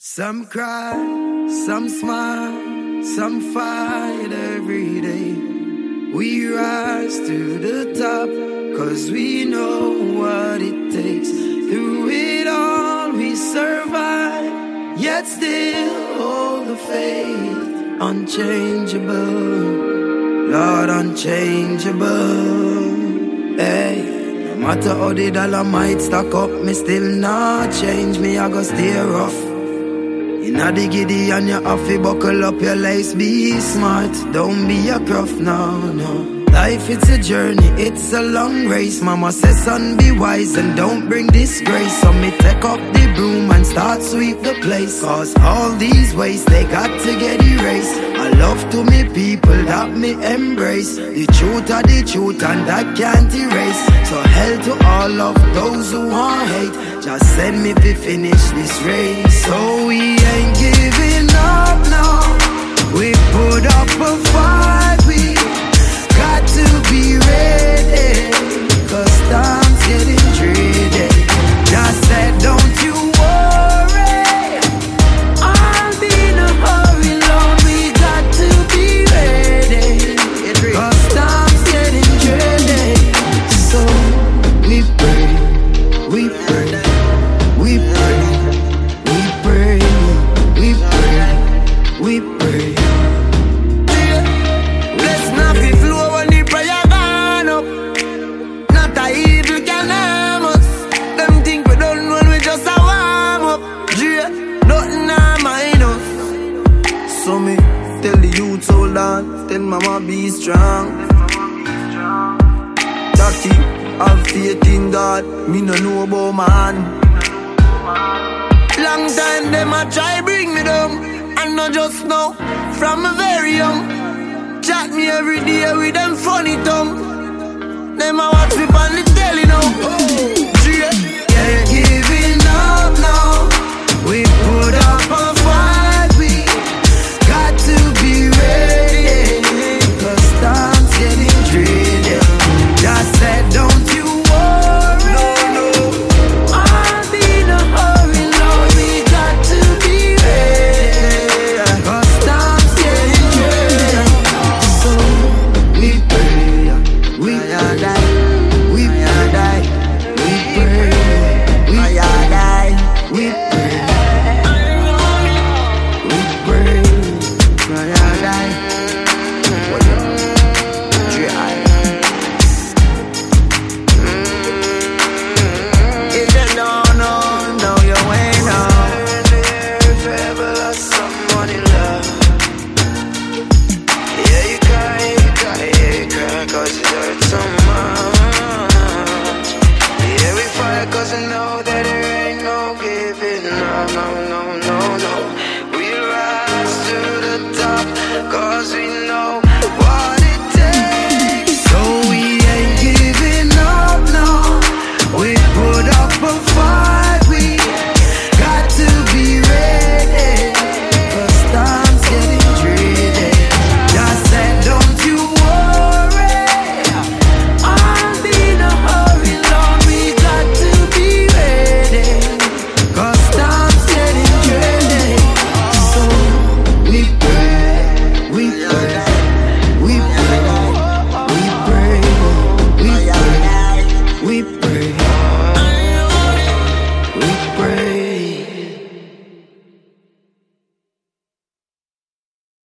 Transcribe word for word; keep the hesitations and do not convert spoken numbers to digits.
Some cry, some smile, some fight every day. We rise to the top, cause we know what it takes. Through it all we survive, yet still hold the faith. Unchangeable, Lord, unchangeable. Hey, no matter how the dollar might stack up, me still not change. Me I go stay rough. Inna the giddy and you have to buckle up your lace. Be smart, don't be a gruff, no, no. Life it's a journey, it's a long race. Mama says son be wise and don't bring disgrace. So me take up the broom and start sweep the place. Cause all these ways they got to get erased. I love to me people that me embrace. The truth are the truth and that can't erase. So hell to all of those who want hate. Just send me to finish this race. So we ain't giving up now. We put up a fight, we got to be ready, cause time's getting dreary. Just said don't you worry, I'll be in a hurry, Lord. We got to be ready, cause time's getting dreary. So we pray, we pray, we pray, we pray, we pray, we pray. So me tell the youth hold on, tell mama be strong. Daddy, have faith in God, me no know about man. Long time them a try bring me down, and not just now, from a very young. Chat me every day with them funny tongue. Them a watch me on the telly now. Oh, yeah. Ain't giving up now.